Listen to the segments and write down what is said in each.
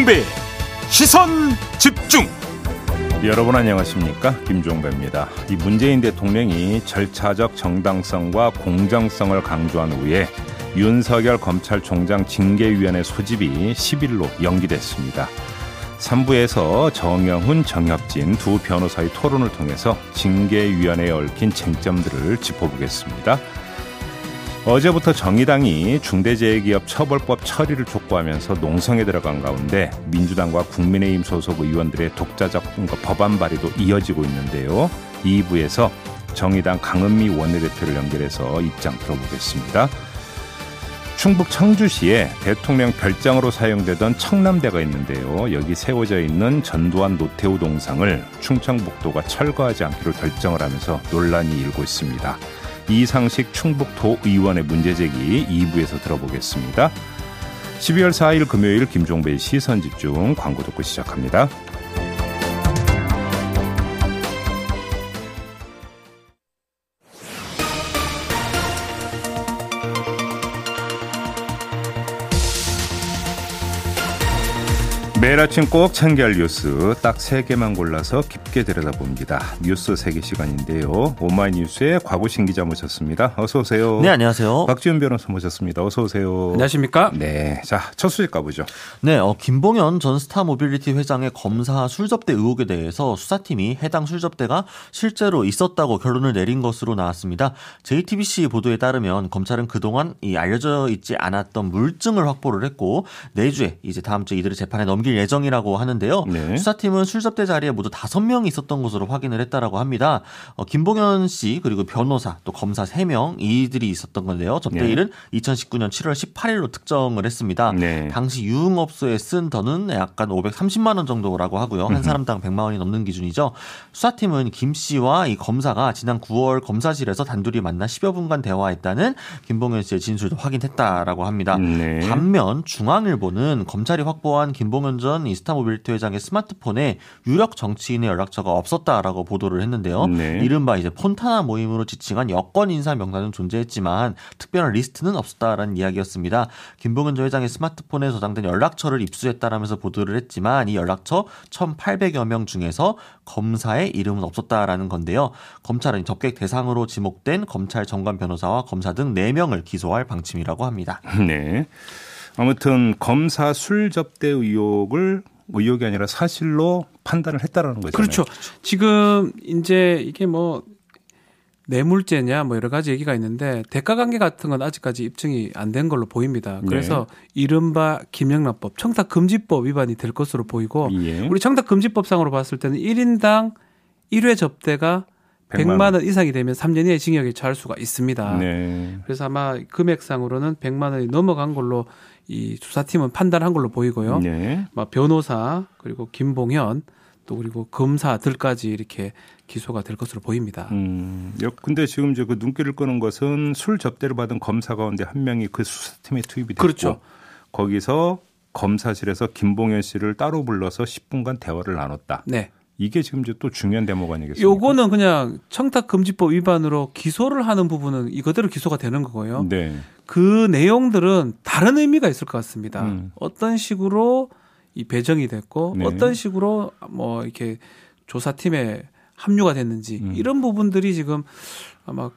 김종배 시선 집중. 여러분 안녕하십니까, 김종배입니다. 이 문재인 대통령이 절차적 정당성과 공정성을 강조한 후에 윤석열 검찰총장 징계위원회 소집이 10일로 연기됐습니다. 3부에서 정영훈, 정혁진 두 변호사의 토론을 통해서 징계위원회에 얽힌 쟁점들을 짚어보겠습니다. 어제부터 정의당이 중대재해기업처벌법 처리를 촉구하면서 농성에 들어간 가운데 민주당과 국민의힘 소속 의원들의 독자적 법안 발의도 이어지고 있는데요. 2부에서 정의당 강은미 원내대표를 연결해서 입장 들어보겠습니다. 충북 청주시에 대통령 별장으로 사용되던 청남대가 있는데요. 여기 세워져 있는 전두환 노태우 동상을 충청북도가 철거하지 않기로 결정을 하면서 논란이 일고 있습니다. 이상식 충북도의원의 문제제기 2부에서 들어보겠습니다. 12월 4일 금요일 김종배의 시선집중, 광고 듣고 시작합니다. 매일 아침 꼭 챙겨야 할 뉴스 딱 3개만 골라서 깊게 들여다봅니다. 뉴스 세계 시간인데요. 오마이뉴스의 곽우신 기자 모셨습니다. 어서 오세요. 네, 안녕하세요. 박지훈 변호사 모셨습니다. 어서 오세요. 안녕하십니까? 네, 자, 첫 소식 가보죠. 네, 김봉현 전 스타모빌리티 회장의 검사 술접대 의혹에 대해서 수사팀이 해당 술접대가 실제로 있었다고 결론을 내린 것으로 나왔습니다. JTBC 보도에 따르면 검찰은 그동안 알려져 있지 않았던 물증을 확보를 했고 내주에 이제 다음 주 이들을 재판에 넘길 예정이라고 하는데요. 네. 수사팀은 술접대 자리에 모두 5명이 있었던 것으로 확인을 했다라고 합니다. 김봉현 씨 그리고 변호사 또 검사 3명 이들이 있었던 건데요. 접대일은 2019년 7월 18일로 특정을 했습니다. 네. 당시 유흥업소에 쓴 돈은 약간 530만 원 정도라고 하고요. 한 사람당 100만 원이 넘는 기준이죠. 수사팀은 김 씨와 이 검사가 지난 9월 검사실에서 단둘이 만나 10여 분간 대화했다는 김봉현 씨의 진술도 확인했다라고 합니다. 네. 반면 중앙일보는 검찰이 확보한 김봉현 전 스타모빌리티 회장의 스마트폰에 유력 정치인의 연락처가 없었다라고 보도를 했는데요. 네. 이른바 이제 폰타나 모임으로 지칭한 여권 인사 명단은 존재했지만 특별한 리스트는 없었다라는 이야기였습니다. 김봉현 전 회장의 스마트폰에 저장된 연락처를 입수했다라면서 보도를 했지만 이 연락처 1,800여 명 중에서 검사의 이름은 없었다라는 건데요. 검찰은 접객 대상으로 지목된 검찰 정관 변호사와 검사 등 4명을 기소할 방침이라고 합니다. 네. 아무튼 검사 술 접대 의혹이 아니라 사실로 판단을 했다라는 거잖아요. 그렇죠. 지금 이제 이게 뭐 뇌물죄냐 뭐 여러 가지 얘기가 있는데 대가관계 같은 건 아직까지 입증이 안 된 걸로 보입니다. 그래서 네. 이른바 김영란법, 청탁금지법 위반이 될 것으로 보이고 예. 우리 청탁금지법상으로 봤을 때는 1인당 1회 접대가 100만 원 이상이 되면 3년 이하의 징역에 처할 수가 있습니다. 네. 그래서 아마 금액상으로는 100만 원이 넘어간 걸로 이 수사팀은 판단한 걸로 보이고요. 네. 변호사 그리고 김봉현 또 그리고 검사들까지 이렇게 기소가 될 것으로 보입니다. 근데 지금 이제 그 눈길을 끄는 것은 술 접대를 받은 검사 가운데 한 명이 그 수사팀에 투입이 됐고 그렇죠. 거기서 검사실에서 김봉현 씨를 따로 불러서 10분간 대화를 나눴다. 네. 이게 지금 이제 또 중요한 대목 아니겠습니까? 요거는 그냥 청탁금지법 위반으로 기소를 하는 부분은 이거대로 기소가 되는 거고요. 네. 그 내용들은 다른 의미가 있을 것 같습니다. 어떤 식으로 이 배정이 됐고 네. 어떤 식으로 뭐 이렇게 조사팀에 합류가 됐는지 이런 부분들이 지금 아마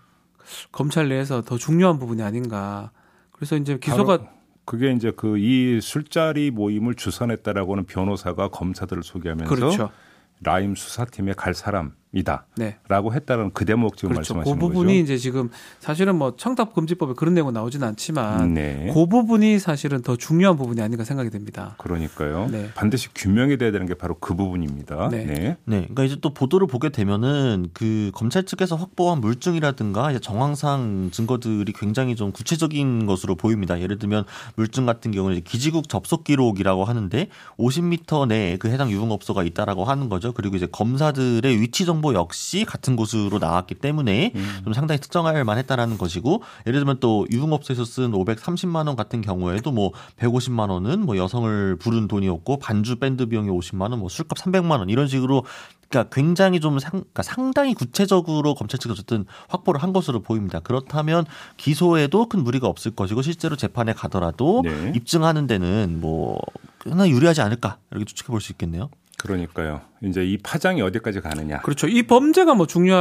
검찰 내에서 더 중요한 부분이 아닌가. 그래서 이제 기소가 그게 이제 그 이 술자리 모임을 주선했다라고는 변호사가 검사들을 소개하면서 그렇죠. 라임 수사팀에 갈 사람이다. 네. 라고 했다는 그 대목 지금 그렇죠. 말씀하시는 그 부분이 거죠? 이제 지금 사실은 뭐 청탁금지법에 그런 내용은 나오지는 않지만 네. 그 부분이 사실은 더 중요한 부분이 아닌가 생각이 됩니다. 그러니까요. 네. 반드시 규명이 돼야 되는 게 바로 그 부분입니다. 네. 네. 그러니까 이제 또 보도를 보게 되면은 그 검찰 측에서 확보한 물증이라든가 이제 정황상 증거들이 굉장히 좀 구체적인 것으로 보입니다. 예를 들면 물증 같은 경우는 이제 기지국 접속 기록이라고 하는데 50m 내에 그 해당 유흥업소가 있다라고 하는 거죠. 그리고 이제 검사들의 위치 정보 역시 같은 곳으로 나왔기 때문에 좀 상당히 특정할 만했다라는 것이고 예를 들면 또 유흥업소에서 쓴 530만 원 같은 경우에도 뭐 150만 원은 뭐 여성을 부른 돈이었고 반주 밴드 비용이 50만 원, 뭐 술값 300만 원 이런 식으로 그러니까 굉장히 좀 그러니까 상당히 구체적으로 검찰 측이 어쨌든 확보를 한 것으로 보입니다. 그렇다면 기소에도 큰 무리가 없을 것이고 실제로 재판에 가더라도 입증하는 데는 뭐 꽤나 유리하지 않을까 이렇게 추측해 볼 수 있겠네요. 그러니까요. 이제 이 파장이 어디까지 가느냐. 그렇죠. 이 범죄가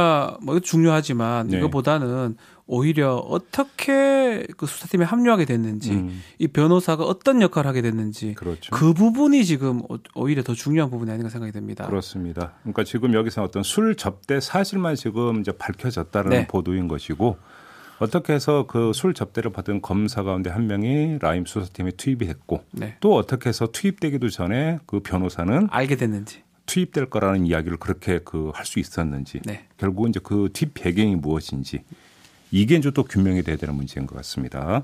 중요하지만 네. 이거보다는 오히려 어떻게 그 수사팀에 합류하게 됐는지, 이 변호사가 어떤 역할을 하게 됐는지, 그렇죠. 그 부분이 지금 오히려 더 중요한 부분이 아닌가 생각이 됩니다. 그렇습니다. 그러니까 지금 여기서 어떤 술 접대 사실만 지금 이제 밝혀졌다는 네. 보도인 것이고, 어떻게 해서 그 술 접대를 받은 검사 가운데 한 명이 라임 수사팀에 투입이 됐고, 네. 또 어떻게 해서 투입되기도 전에 그 변호사는 알게 됐는지. 투입될 거라는 이야기를 그렇게 할 수 있었는지, 네. 결국 이제 그 뒷 배경이 무엇인지, 이게 이제 또 규명이 돼야 되는 문제인 것 같습니다.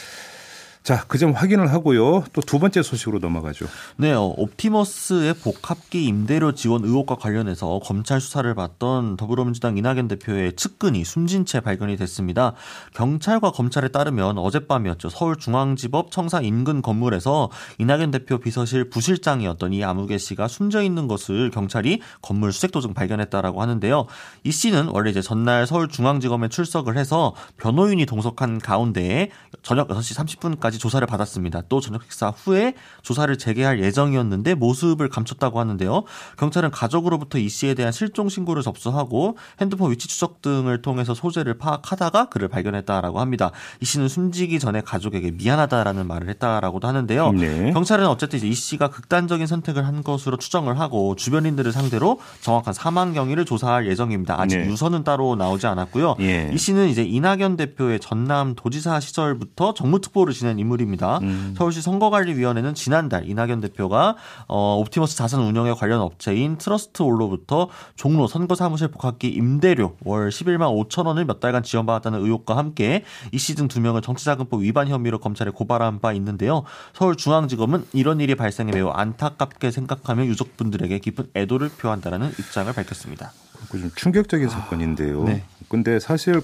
자, 그 점 확인을 하고요. 또 두 번째 소식으로 넘어가죠. 네, 옵티머스의 복합기 임대료 지원 의혹과 관련해서 검찰 수사를 받던 더불어민주당 이낙연 대표의 측근이 숨진 채 발견이 됐습니다. 경찰과 검찰에 따르면 어젯밤이었죠. 서울중앙지법 청사 인근 건물에서 이낙연 대표 비서실 부실장이었던 이 아무개 씨가 숨져 있는 것을 경찰이 건물 수색도 중 발견했다라고 하는데요. 이 씨는 원래 이제 전날 서울중앙지검에 출석을 해서 변호인이 동석한 가운데에 저녁 6시 30분까지 조사를 받았습니다. 또 저녁 식사 후에 조사를 재개할 예정이었는데 모습을 감췄다고 하는데요. 경찰은 가족으로부터 이 씨에 대한 실종 신고를 접수하고 핸드폰 위치 추적 등을 통해서 소재를 파악하다가 그를 발견했다라고 합니다. 이 씨는 숨지기 전에 가족에게 미안하다라는 말을 했다라고도 하는데요. 네. 경찰은 어쨌든 이제 이 씨가 극단적인 선택을 한 것으로 추정을 하고 주변인들을 상대로 정확한 사망 경위를 조사할 예정입니다. 아직 네. 유서는 따로 나오지 않았고요. 예. 이 씨는 이제 이낙연 대표의 전남 도지사 시절부터 정무특보를 지낸 인물입니다. 서울시 선거관리위원회는 지난달 이낙연 대표가 옵티머스 자산 운영에 관련 업체인 트러스트올로부터 종로 선거사무실 복합기 임대료 월 11만 5천 원을 몇 달간 지원받았다는 의혹과 함께 이 씨 등 2명을 정치자금법 위반 혐의로 검찰에 고발한 바 있는데요. 서울중앙지검은 이런 일이 발생해 매우 안타깝게 생각하며 유족분들에게 깊은 애도를 표한다는 입장을 밝혔습니다. 좀 충격적인 사건인데요. 네. 근데 사실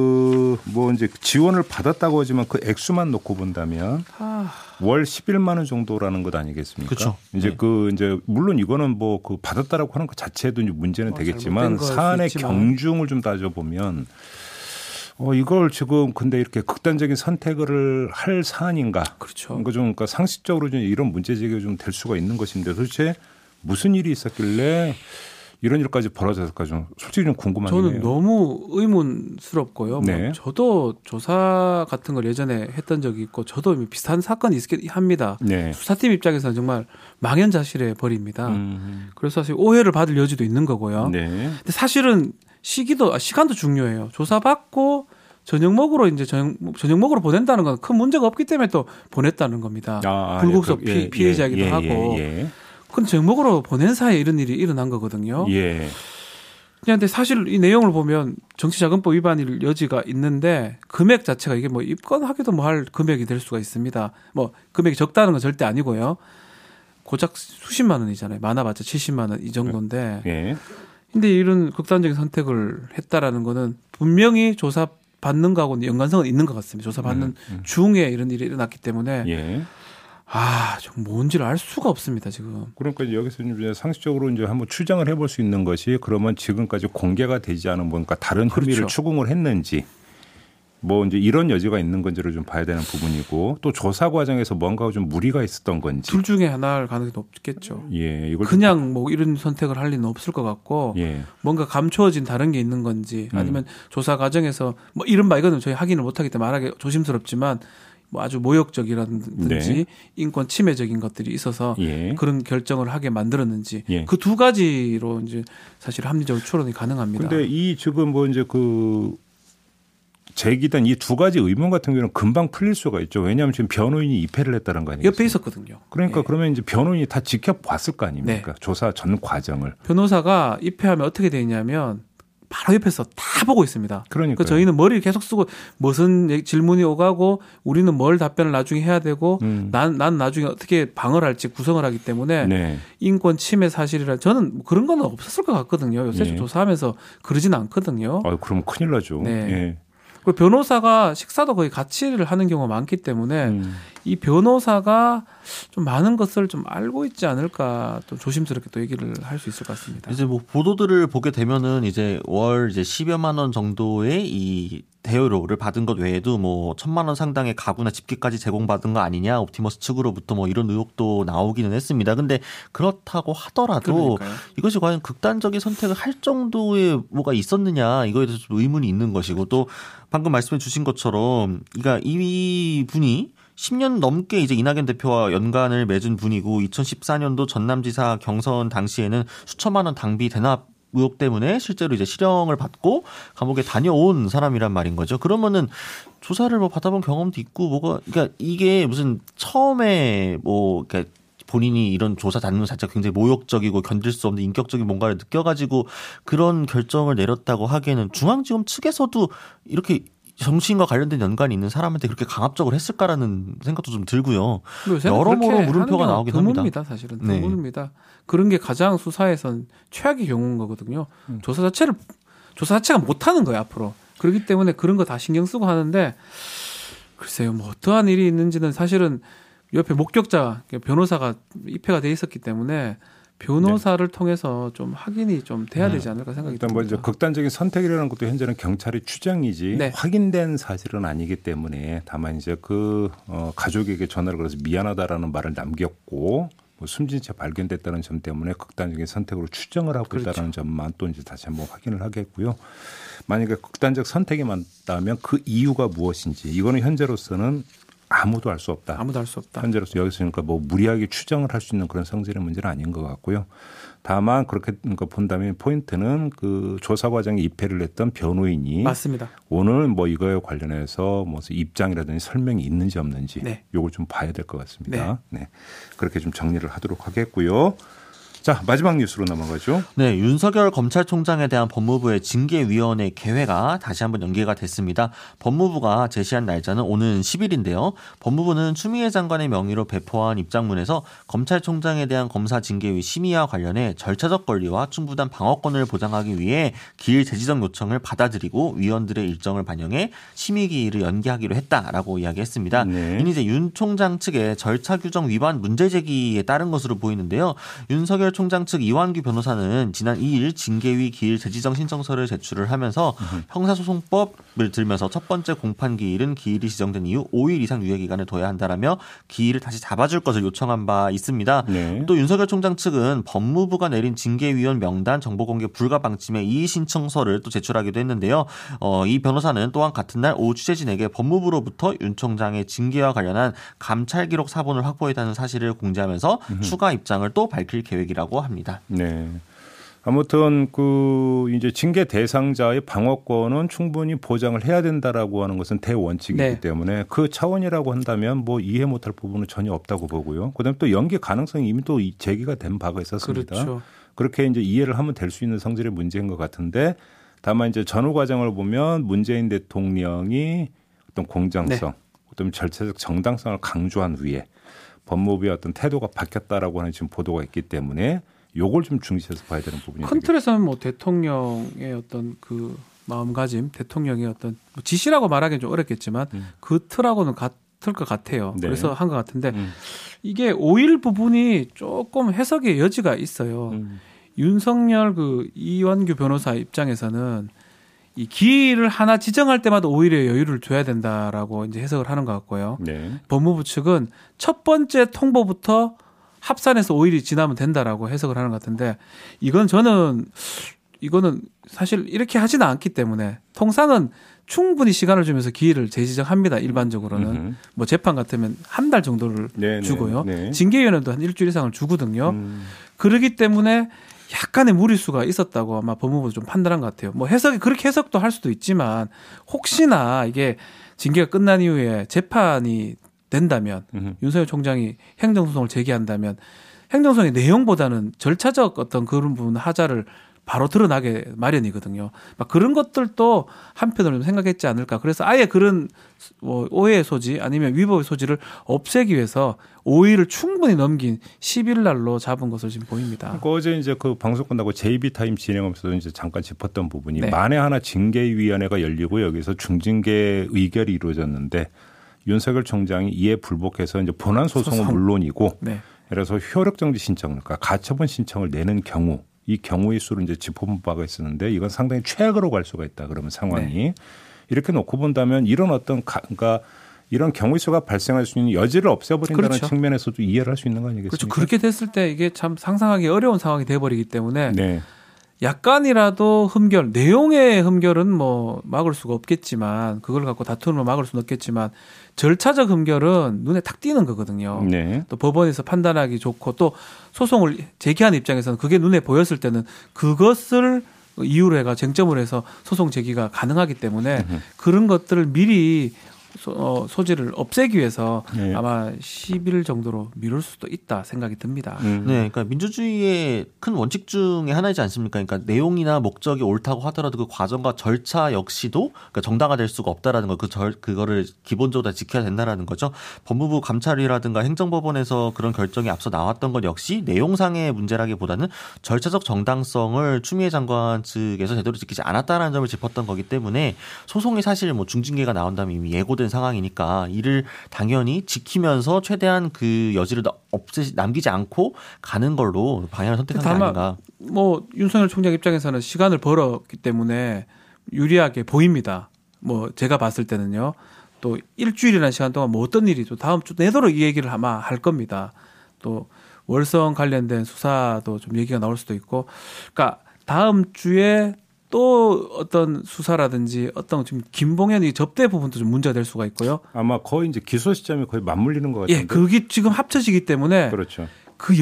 이제 지원을 받았다고 하지만 그 액수만 놓고 본다면 월 11만 원 정도라는 것 아니겠습니까? 그렇죠. 이제 네. 물론 이거는 그 받았다라고 하는 것 자체도 이제 문제는 되겠지만 잘못된 거일 수 사안의 있지만. 경중을 좀 따져보면 이걸 지금 근데 이렇게 극단적인 선택을 할 사안인가? 그렇죠. 그러니까 상식적으로 좀 이런 문제 제기가 좀 될 수가 있는 것인데 도대체 무슨 일이 있었길래 이런 일까지 벌어졌을까 좀 솔직히 좀 궁금하네요. 저는 너무 의문스럽고요. 네. 저도 조사 같은 걸 예전에 했던 적이 있고 저도 비슷한 사건이 있긴 합니다. 네. 수사팀 입장에서는 정말 망연자실해 버립니다. 그래서 사실 오해를 받을 여지도 있는 거고요. 네. 근데 사실은 시간도 중요해요. 조사받고 저녁 먹으러 보낸다는 건 큰 문제가 없기 때문에 또 보냈다는 겁니다. 불구속 피해자이기도 하고. 근데 저녁 먹으러 보낸 사이에 이런 일이 일어난 거거든요. 예. 근데 사실 이 내용을 보면 정치자금법 위반일 여지가 있는데 금액 자체가 이게 입건하기도 할 금액이 될 수가 있습니다. 금액이 적다는 건 절대 아니고요. 고작 수십만 원이잖아요. 많아봤자 70만 원 이 정도인데. 예. 근데 이런 극단적인 선택을 했다라는 거는 분명히 조사 받는 거하고는 연관성은 있는 것 같습니다. 조사 받는 중에 이런 일이 일어났기 때문에 예. 좀 뭔지를 알 수가 없습니다, 지금. 그러니까 여기서 이제 상식적으로 이제 한번 추정을 해볼 수 있는 것이 그러면 지금까지 공개가 되지 않은 뭔가 다른 혐의를 그렇죠. 추궁을 했는지 이제 이런 여지가 있는 건지를 좀 봐야 되는 부분이고 또 조사 과정에서 뭔가 좀 무리가 있었던 건지. 둘 중에 하나일 가능성이 높겠죠. 예, 이걸 그냥 이런 선택을 할 리는 없을 것 같고 예. 뭔가 감추어진 다른 게 있는 건지 아니면 조사 과정에서 이른바 이거는 저희 확인을 못하기 때문에 말하기 조심스럽지만 아주 모욕적이라든지 네. 인권 침해적인 것들이 있어서 예. 그런 결정을 하게 만들었는지 예. 그 두 가지로 이제 사실 합리적으로 추론이 가능합니다. 근데 이 지금 이제 제기된 이 두 가지 의문 같은 경우는 금방 풀릴 수가 있죠. 왜냐하면 지금 변호인이 입회를 했다는 거 아니겠습니까? 옆에 있었거든요. 그러니까 네. 그러면 이제 변호인이 다 지켜봤을 거 아닙니까? 네. 조사 전 과정을. 변호사가 입회하면 어떻게 되냐면 바로 옆에서 다 보고 있습니다. 그러니까 저희는 머리를 계속 쓰고 무슨 질문이 오가고 우리는 뭘 답변을 나중에 해야 되고 난 나중에 어떻게 방어를 할지 구성을 하기 때문에 네. 인권 침해 사실이라 저는 그런 건 없었을 것 같거든요. 요새 네. 조사하면서 그러진 않거든요. 그럼 큰일 나죠. 네. 예. 그리고 변호사가 식사도 거의 같이 하는 경우가 많기 때문에 이 변호사가 좀 많은 것을 좀 알고 있지 않을까 또 조심스럽게 또 얘기를 할 수 있을 것 같습니다. 이제 뭐 보도들을 보게 되면은 이제 월 이제 10여만 원 정도의 이 대여료를 받은 것 외에도 뭐 1,000만 원 상당의 가구나 집기까지 제공받은 거 아니냐 옵티머스 측으로부터 뭐 이런 의혹도 나오기는 했습니다. 근데 그렇다고 하더라도 그러니까요. 이것이 과연 극단적인 선택을 할 정도의 뭐가 있었느냐 이거에 대해서 좀 의문이 있는 것이고 또 방금 말씀해 주신 것처럼 그러니까 이 분이 10년 넘게 이제 이낙연 대표와 연관을 맺은 분이고 2014년도 전남지사 경선 당시에는 수천만 원 당비 대납 의혹 때문에 실제로 이제 실형을 받고 감옥에 다녀온 사람이란 말인 거죠. 그러면은 조사를 뭐 받아본 경험도 있고 뭐가 그러니까 이게 무슨 처음에 뭐 그러니까 본인이 이런 조사 단문 자체가 굉장히 모욕적이고 견딜 수 없는 인격적인 뭔가를 느껴가지고 그런 결정을 내렸다고 하기에는 중앙지검 측에서도 이렇게 정치인과 관련된 연관이 있는 사람한테 그렇게 강압적으로 했을까라는 생각도 좀 들고요. 여러모로 물음표가 나오긴 합니다. 드뭅니다. 사실은 드뭅니다. 그런 게 가장 수사에선 최악의 경우인 거거든요. 조사 자체가 못하는 거예요 앞으로. 그렇기 때문에 그런 거 다 신경 쓰고 하는데 글쎄요 뭐 어떠한 일이 있는지는 사실은 옆에 목격자 변호사가 입회가 돼 있었기 때문에 변호사를 통해서 좀 확인이 좀 돼야 되지 않을까 생각이 듭니다. 일단 뭐 이제 극단적인 선택이라는 것도 현재는 경찰의 추정이지 확인된 사실은 아니기 때문에 다만 이제 그 가족에게 전화를 걸어서 미안하다라는 말을 남겼고 뭐 숨진 채 발견됐다는 점 때문에 극단적인 선택으로 추정을 하고 있다는 점만 또 이제 다시 한번 확인을 하겠고요. 만약에 극단적 선택이 맞다면 그 이유가 무엇인지 이거는 현재로서는 아무도 알 수 없다. 아무도 알 수 없다. 현재로서 여기서 그러니까 뭐 무리하게 추정을 할 수 있는 그런 성질의 문제는 아닌 것 같고요. 다만 그렇게 본다면 포인트는 그 조사 과정에 입회를 했던 변호인이 맞습니다. 오늘 뭐 이거에 관련해서 뭐 입장이라든지 설명이 있는지 없는지 이걸 좀 봐야 될 것 같습니다. 네. 그렇게 좀 정리를 하도록 하겠고요. 자, 마지막 뉴스로 넘어가죠. 네, 윤석열 검찰총장에 대한 법무부의 징계위원회 개회가 다시 한번 연기가 됐습니다. 법무부가 제시한 날짜는 오는 10일인데요. 법무부는 추미애 장관의 명의로 배포한 입장문에서 검찰총장에 대한 검사 징계위 심의와 관련해 절차적 권리와 충분한 방어권을 보장하기 위해 기일 재지정 요청을 받아들이고 위원들의 일정을 반영해 심의 기일을 연기하기로 했다라고 이야기했습니다. 이는 이제 윤 총장 측의 절차 규정 위반 문제 제기에 따른 것으로 보이는데요. 윤석열 총장 측 이완규 변호사는 지난 2일 징계위 기일 재지정 신청서를 제출을 하면서 형사소송법을 들면서 첫 번째 공판 기일은 기일이 지정된 이후 5일 이상 유예 기간을 둬야 한다라며 기일을 다시 잡아줄 것을 요청한 바 있습니다. 또 윤석열 총장 측은 법무부가 내린 징계위원 명단 정보공개 불가 방침의 이의 신청서를 또 제출하기도 했는데요. 이 변호사는 또한 같은 날 오 취재진에게 법무부로부터 윤 총장의 징계와 관련한 감찰 기록 사본을 확보했다는 사실을 공지하면서 추가 입장을 또 밝힐 계획이라고 합니다. 네. 아무튼 그 이제 징계 대상자의 방어권은 충분히 보장을 해야 된다라고 하는 것은 대원칙이기 때문에 그 차원이라고 한다면 뭐 이해 못할 부분은 전혀 없다고 보고요. 그다음에 또 연기 가능성이 이미 또 제기가 된 바가 있었습니다. 그렇죠. 그렇게 이제 이해를 하면 될 수 있는 성질의 문제인 것 같은데 다만 이제 전후 과정을 보면 문재인 대통령이 어떤 공정성, 어떤 절차적 정당성을 강조한 후에 법무부의 어떤 태도가 바뀌었다라고 하는 지금 보도가 있기 때문에 요걸 좀 중시해서 봐야 되는 부분이 큰 틀에서는 뭐 대통령의 어떤 그 마음가짐, 대통령의 어떤 뭐 지시라고 말하기는 좀 어렵겠지만 그 틀하고는 같을 것 같아요. 그래서 한 것 같은데 이게 5일 부분이 조금 해석의 여지가 있어요. 윤석열 그 이완규 변호사 입장에서는 이 기일을 하나 지정할 때마다 오히려 여유를 줘야 된다라고 이제 해석을 하는 것 같고요. 법무부 측은 첫 번째 통보부터 합산해서 5일이 지나면 된다라고 해석을 하는 것 같은데 이거는 사실 이렇게 하지는 않기 때문에 통상은 충분히 시간을 주면서 기일을 재지정합니다. 일반적으로는 뭐 재판 같으면 한 달 정도를 주고요. 징계위원회도 한 일주일 이상을 주거든요. 그렇기 때문에 약간의 무리수가 있었다고 아마 법무부도 좀 판단한 것 같아요. 뭐 그렇게 해석도 할 수도 있지만 혹시나 이게 징계가 끝난 이후에 재판이 된다면 윤석열 총장이 행정소송을 제기한다면 행정소송의 내용보다는 절차적 어떤 그런 부분 하자를 바로 드러나게 마련이거든요. 막 그런 것들도 한편으로 생각했지 않을까. 그래서 아예 그런 오해의 소지 아니면 위법의 소지를 없애기 위해서 5일을 충분히 넘긴 10일 날로 잡은 것으로 지금 보입니다. 그러니까 어제 이제 그 방송 끝나고 JB타임 진행하면서 이제 잠깐 짚었던 부분이 만에 하나 징계위원회가 열리고 여기서 중징계 의결이 이루어졌는데 윤석열 총장이 이에 불복해서 이제 본안 소송은 물론이고 네. 그래서 효력정지 신청, 그러니까 가처분 신청을 내는 경우 이 경우의 수를 이제 짚어본 바가 있었는데 이건 상당히 최악으로 갈 수가 있다. 그러면 상황이 네. 이렇게 놓고 본다면 이런 어떤 그러니까 이런 경우의 수가 발생할 수 있는 여지를 없애버린다는 그렇죠. 측면에서도 이해를 할 수 있는 거 아니겠습니까? 그렇죠. 그렇게 됐을 때 이게 참 상상하기 어려운 상황이 돼버리기 때문에 네. 약간이라도 흠결, 내용의 흠결은 뭐 막을 수가 없겠지만 그걸 갖고 다툼을 막을 수는 없겠지만 절차적 흠결은 눈에 탁 띄는 거거든요. 네. 또 법원에서 판단하기 좋고 또 소송을 제기하는 입장에서는 그게 눈에 보였을 때는 그것을 이유로 해가 쟁점으로 해서 소송 제기가 가능하기 때문에 그런 것들을 미리 소지를 없애기 위해서 네. 아마 10일 정도로 미룰 수도 있다 생각이 듭니다. 네, 그러니까 민주주의의 큰 원칙 중에 하나이지 않습니까? 그러니까 내용이나 목적이 옳다고 하더라도 그 과정과 절차 역시도 그러니까 정당화될 수가 없다라는 거, 그거를 기본적으로 다 지켜야 된다라는 거죠. 법무부 감찰위라든가 행정법원에서 그런 결정이 앞서 나왔던 것 역시 내용상의 문제라기보다는 절차적 정당성을 추미애 장관 측에서 제대로 지키지 않았다라는 점을 짚었던 거기 때문에 소송이 사실 뭐 중징계가 나온다면 이미 예고된 상황이니까 이를 당연히 지키면서 최대한 그 여지를 남기지 않고 가는 걸로 방향을 선택한 게 아닌가. 뭐 윤석열 총장 입장에서는 시간을 벌었기 때문에 유리하게 보입니다. 뭐 제가 봤을 때는요. 또 일주일이라는 시간 동안 뭐 어떤 일이 또 다음 주 내도록 이 얘기를 아마 할 겁니다. 또 월성 관련된 수사도 좀 얘기가 나올 수도 있고, 그러니까 다음 주에 또 어떤 수사라든지 어떤 지금 김봉현이 접대 부분도 좀 문제가 될 수가 있고요. 아마 거의 이제 기소 시점이 거의 맞물리는 것 같은데. 예, 그게 지금 합쳐지기 때문에 그렇죠. 그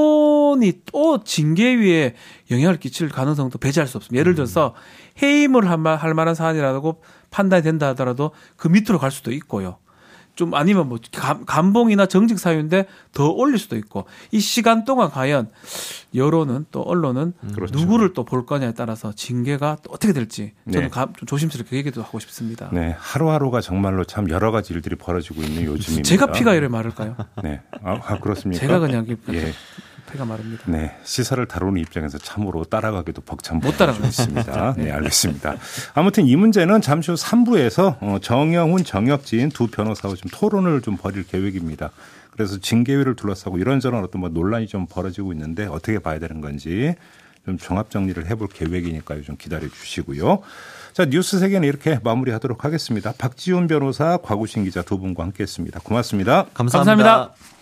여론이 또 징계위에 영향을 끼칠 가능성도 배제할 수 없습니다. 예를 들어서 해임을 할 만한 사안이라고 판단이 된다 하더라도 그 밑으로 갈 수도 있고요. 좀 아니면 뭐 감봉이나 정직 사유인데 더 올릴 수도 있고 이 시간 동안 과연 여론은 또 언론은 그렇죠. 누구를 또 볼 거냐에 따라서 징계가 또 어떻게 될지 저는 네. 좀 조심스럽게 얘기도 하고 싶습니다. 네, 하루하루가 정말로 참 여러 가지 일들이 벌어지고 있는 요즘입니다. 제가 피가 이래 마를까요? 네, 그렇습니까? 제가 그냥 예. 피가 마릅니다. 네, 시사를 다루는 입장에서 참으로 따라가기도 벅찬 못 따라가고 있습니다. 네, 알겠습니다. 아무튼 이 문제는 잠시 후 3부에서 정영훈, 정혁진 두 변호사와 좀 토론을 좀 벌일 계획입니다. 그래서 징계위를 둘러싸고 이런저런 어떤 뭐 논란이 좀 벌어지고 있는데 어떻게 봐야 되는 건지 좀 종합 정리를 해볼 계획이니까요. 좀 기다려 주시고요. 자, 뉴스 세계는 이렇게 마무리하도록 하겠습니다. 박지훈 변호사, 곽우신 기자 두 분과 함께했습니다. 고맙습니다. 감사합니다.